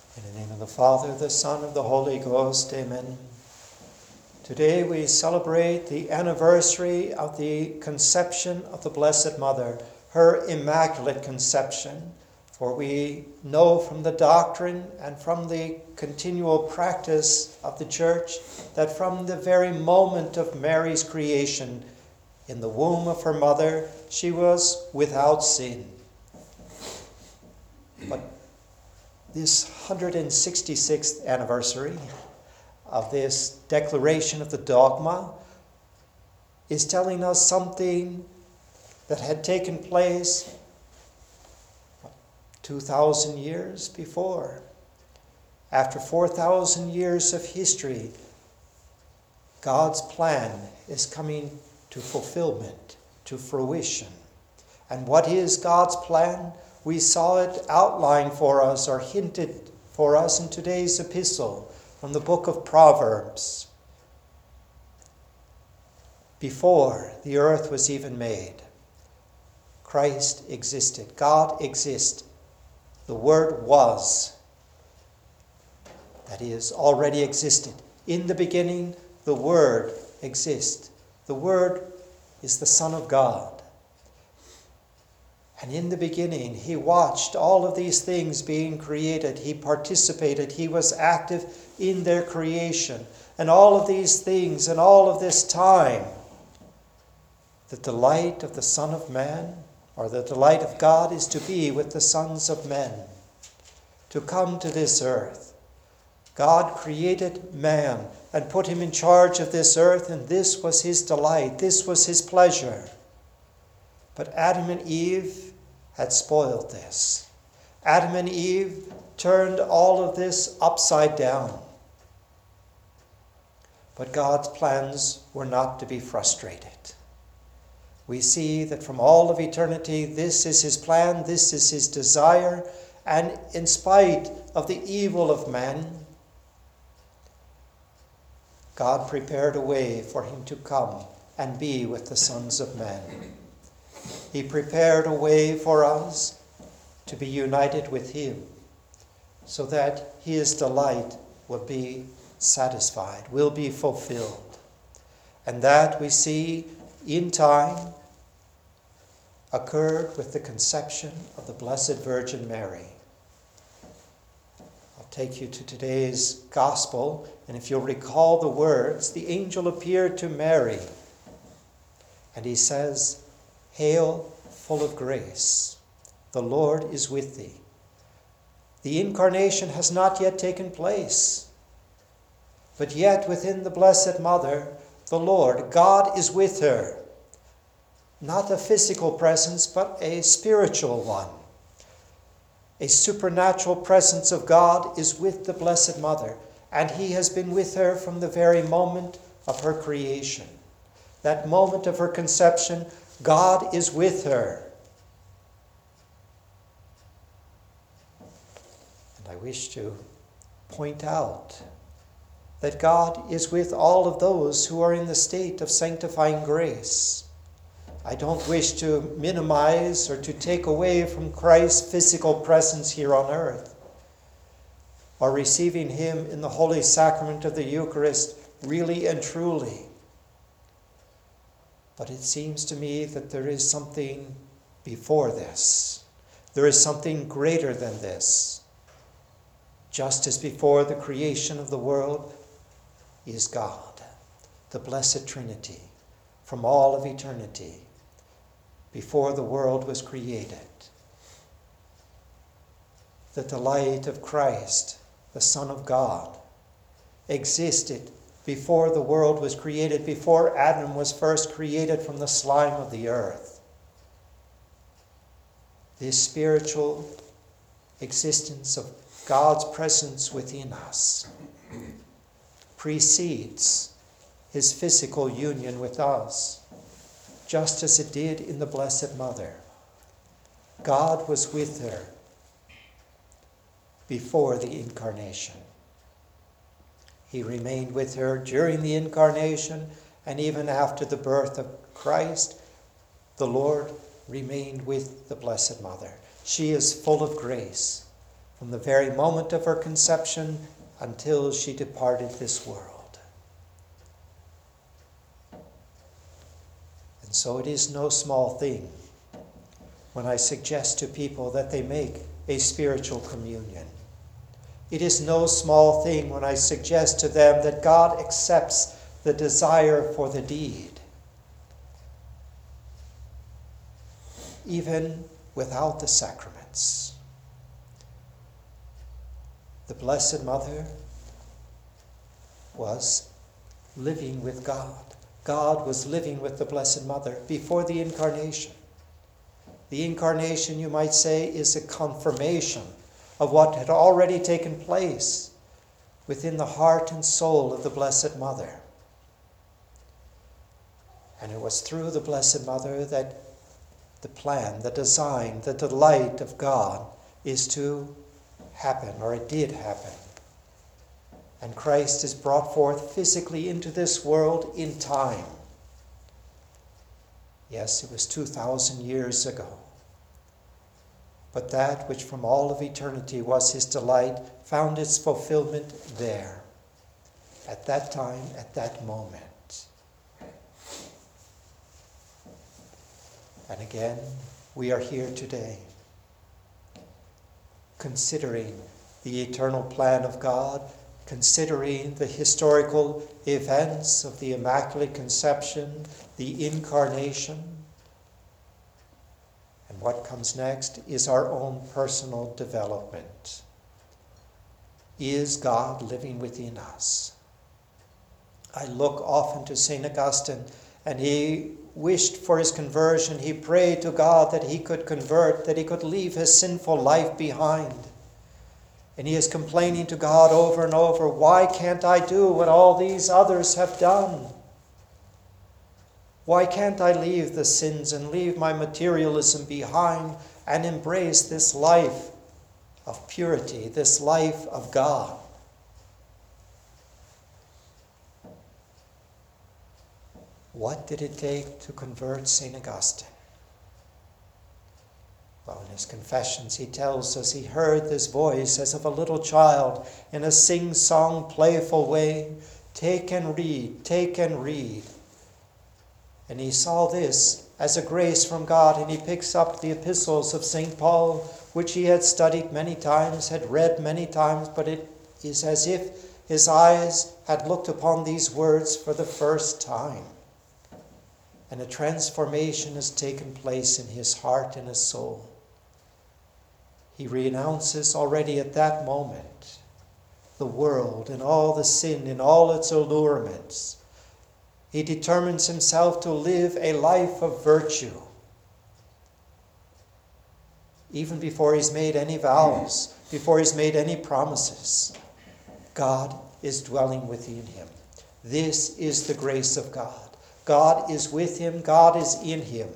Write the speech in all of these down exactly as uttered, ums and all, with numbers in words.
In the name of the Father, the Son, and the Holy Ghost, amen. Today we celebrate the anniversary of the conception of the Blessed Mother, her Immaculate Conception. For we know from the doctrine and from the continual practice of the Church that from the very moment of Mary's creation, in the womb of her mother, she was without sin. But this one hundred sixty-sixth anniversary of this declaration of the dogma is telling us something that had taken place two thousand years before. After four thousand years of history, God's plan is coming to fulfillment, to fruition. And what is God's plan? We saw it outlined for us or hinted for us in today's epistle from the book of Proverbs. Before the earth was even made, Christ existed. God exists. The Word was. That is, already existed. In the beginning, the Word exists. The Word is the Son of God. And in the beginning, he watched all of these things being created. He participated. He was active in their creation. And all of these things and all of this time, the delight of the Son of Man, or the delight of God, is to be with the sons of men, to come to this earth. God created man and put him in charge of this earth, and this was his delight. This was his pleasure. But Adam and Eve had spoiled this. Adam and Eve turned all of this upside down. But God's plans were not to be frustrated. We see that from all of eternity, this is his plan, this is his desire, and in spite of the evil of man, God prepared a way for him to come and be with the sons of men. He prepared a way for us to be united with him so that his delight will be satisfied, will be fulfilled. And that we see in time occurred with the conception of the Blessed Virgin Mary. I'll take you to today's gospel, and if you'll recall the words, the angel appeared to Mary, and he says, "Hail, full of grace, the Lord is with thee." The incarnation has not yet taken place, but yet within the Blessed Mother, the Lord, God is with her. Not a physical presence, but a spiritual one. A supernatural presence of God is with the Blessed Mother, and he has been with her from the very moment of her creation. That moment of her conception, God is with her. And I wish to point out that God is with all of those who are in the state of sanctifying grace. I don't wish to minimize or to take away from Christ's physical presence here on earth, or receiving him in the holy sacrament of the Eucharist really and truly. But it seems to me that there is something before this. There is something greater than this. Just as before the creation of the world is God, the Blessed Trinity, from all of eternity, before the world was created. The delight of Christ, the Son of God, existed before the world was created, before Adam was first created from the slime of the earth. This spiritual existence of God's presence within us precedes his physical union with us, just as it did in the Blessed Mother. God was with her before the incarnation. He remained with her during the incarnation, and even after the birth of Christ, the Lord remained with the Blessed Mother. She is full of grace, from the very moment of her conception until she departed this world. And so it is no small thing when I suggest to people that they make a spiritual communion. It is no small thing when I suggest to them that God accepts the desire for the deed, even without the sacraments. The Blessed Mother was living with God. God was living with the Blessed Mother before the Incarnation. The Incarnation, you might say, is a confirmation of what had already taken place within the heart and soul of the Blessed Mother. And it was through the Blessed Mother that the plan, the design, the delight of God is to happen, or it did happen. And Christ is brought forth physically into this world in time. Yes, it was two thousand years ago. But that which from all of eternity was his delight found its fulfillment there, at that time, at that moment. And again, we are here today, considering the eternal plan of God, considering the historical events of the Immaculate Conception, the Incarnation. And what comes next is our own personal development. Is God living within us? I look often to Saint Augustine, and he wished for his conversion. He prayed to God that he could convert, that he could leave his sinful life behind. And he is complaining to God over and over, why can't I do what all these others have done? Why can't I leave the sins and leave my materialism behind and embrace this life of purity, this life of God? What did it take to convert Saint Augustine? Well, in his Confessions, he tells us he heard this voice as of a little child in a sing-song, playful way, take and read, take and read. And he saw this as a grace from God, and he picks up the epistles of Saint Paul, which he had studied many times, had read many times, but it is as if his eyes had looked upon these words for the first time. And a transformation has taken place in his heart and his soul. He renounces already at that moment the world and all the sin and all its allurements. He determines himself to live a life of virtue. Even before he's made any vows, before he's made any promises, God is dwelling within him. This is the grace of God. God is with him. God is in him.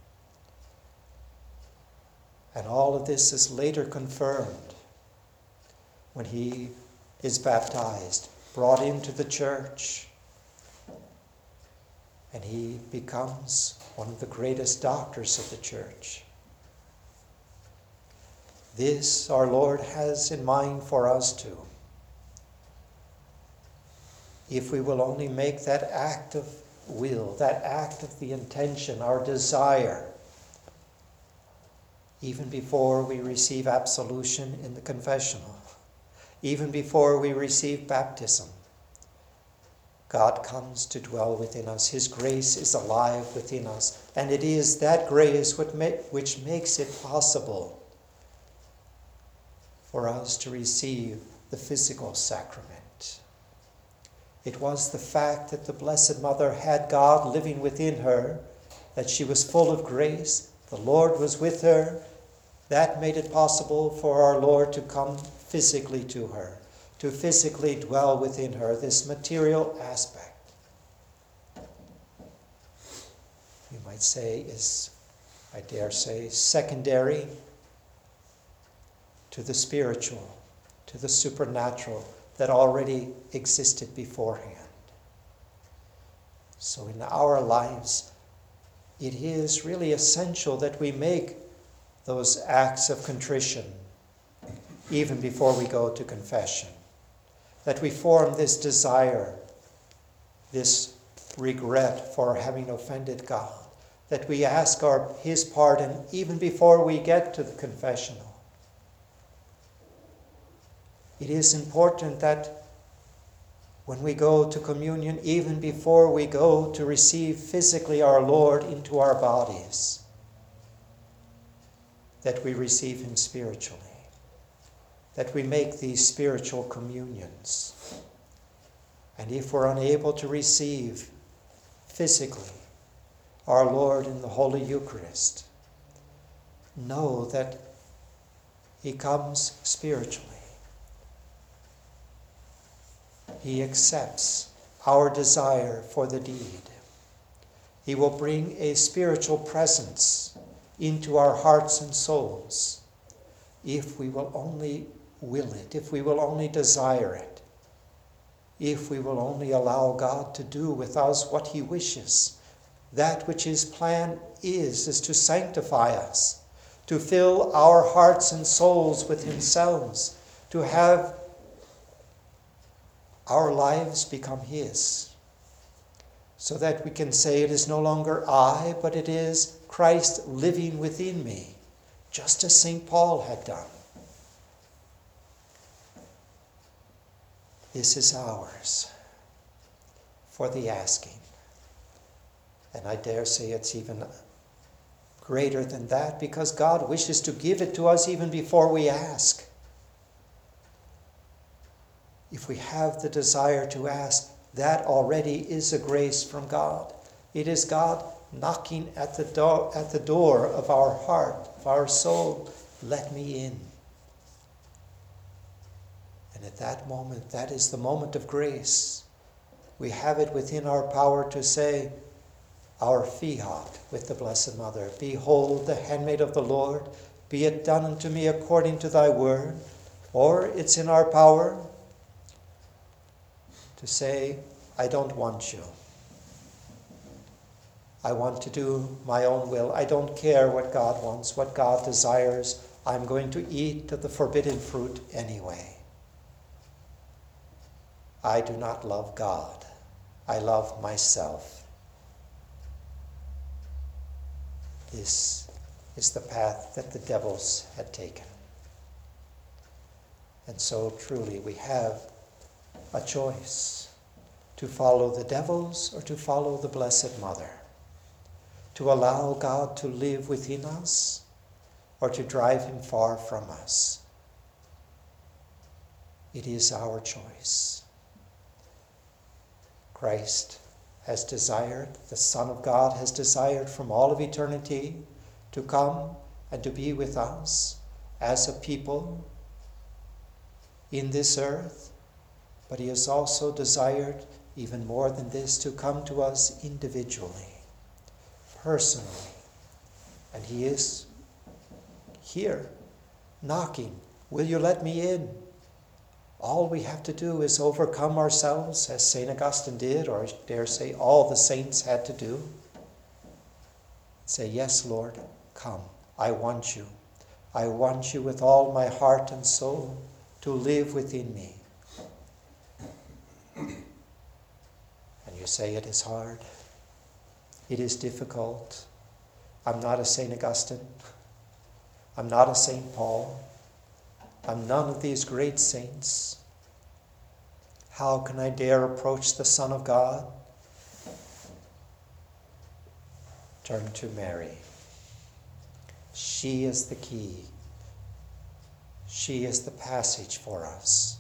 And all of this is later confirmed when he is baptized, brought into the church, and he becomes one of the greatest doctors of the church. This our Lord has in mind for us too. If we will only make that act of will, that act of the intention, our desire, even before we receive absolution in the confessional, even before we receive baptism, God comes to dwell within us. His grace is alive within us, and it is that grace which makes it possible for us to receive the physical sacrament. It was the fact that the Blessed Mother had God living within her, that she was full of grace, the Lord was with her, that made it possible for our Lord to come physically to her, to physically dwell within her, this material aspect. You might say is, I dare say, secondary to the spiritual, to the supernatural that already existed beforehand. So in our lives, it is really essential that we make those acts of contrition, even before we go to confession. That we form this desire, this regret for having offended God. That we ask our, his pardon even before we get to the confessional. It is important that when we go to communion, even before we go to receive physically our Lord into our bodies, that we receive him spiritually. That we make these spiritual communions. And if we're unable to receive physically our Lord in the Holy Eucharist, know that he comes spiritually. He accepts our desire for the deed. He will bring a spiritual presence into our hearts and souls if we will only will it, if we will only desire it, if we will only allow God to do with us what he wishes. That which his plan is, is to sanctify us, to fill our hearts and souls with himself, to have our lives become his, so that we can say it is no longer I, but it is Christ living within me, just as Saint Paul had done. This is ours for the asking. And I dare say it's even greater than that, because God wishes to give it to us even before we ask. If we have the desire to ask, that already is a grace from God. It is God knocking at the door, at the door of our heart, of our soul. Let me in. And at that moment, that is the moment of grace. We have it within our power to say, our fiat with the Blessed Mother. Behold, the handmaid of the Lord, be it done unto me according to thy word. Or it's in our power to say, I don't want you. I want to do my own will. I don't care what God wants, what God desires. I'm going to eat of the forbidden fruit anyway. I do not love God. I love myself. This is the path that the devils had taken. And so truly we have a choice to follow the devils or to follow the Blessed Mother, to allow God to live within us or to drive him far from us. It is our choice. Christ has desired, the Son of God has desired from all of eternity to come and to be with us as a people in this earth, but he has also desired, even more than this, to come to us individually, personally. And he is here, knocking. Will you let me in? All we have to do is overcome ourselves, as Saint Augustine did, or I dare say all the saints had to do. Say, yes, Lord, come. I want you. I want you with all my heart and soul to live within me. And you say it is hard. It is difficult. I'm not a Saint Augustine. I'm not a Saint Paul. I'm none of these great saints. How can I dare approach the Son of God? Turn to Mary. She is the key. She is the passage for us.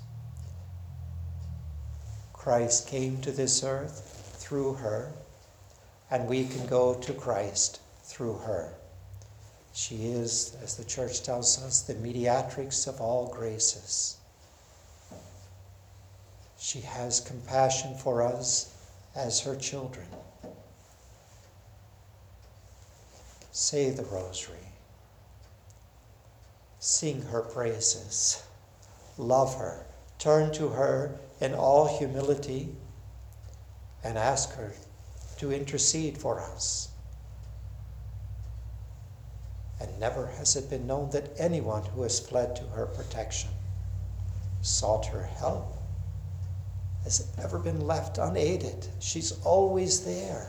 Christ came to this earth through her, and we can go to Christ through her. She is, as the Church tells us, the mediatrix of all graces. She has compassion for us as her children. Say the rosary. Sing her praises. Love her. Turn to her in all humility and ask her to intercede for us. and never has it been known that anyone who has fled to her protection, sought her help, has ever been left unaided. She's always there.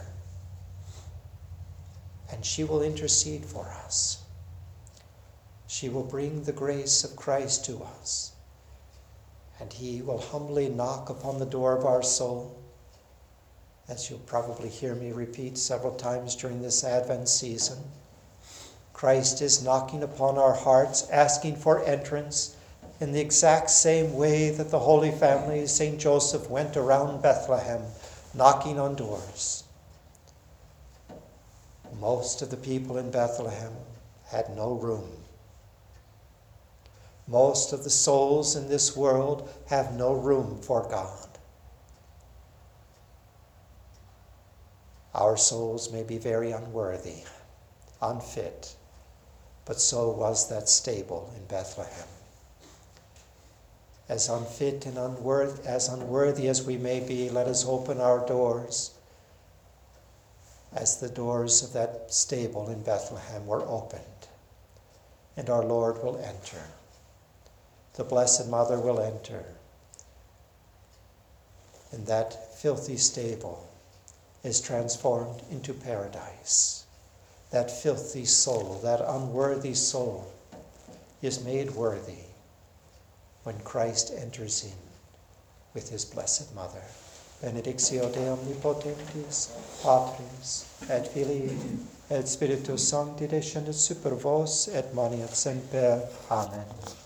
And she will intercede for us. She will bring the grace of Christ to us. And he will humbly knock upon the door of our soul, as you'll probably hear me repeat several times during this Advent season. Christ is knocking upon our hearts, asking for entrance in the exact same way that the Holy Family, Saint Joseph, went around Bethlehem, knocking on doors. Most of the people in Bethlehem had no room. Most of the souls in this world have no room for God. Our souls may be very unworthy, unfit, but so was that stable in Bethlehem. As unfit and unworthy, as unworthy as we may be, let us open our doors as the doors of that stable in Bethlehem were opened, and our Lord will enter. The Blessed Mother will enter, and that filthy stable is transformed into paradise. That filthy soul, that unworthy soul, is made worthy when Christ enters in with his Blessed Mother. Benedictio Dei Omnipotentis, Patris, et Filii, et Spiritus Sancti, descendet super vos, et manet semper. Amen.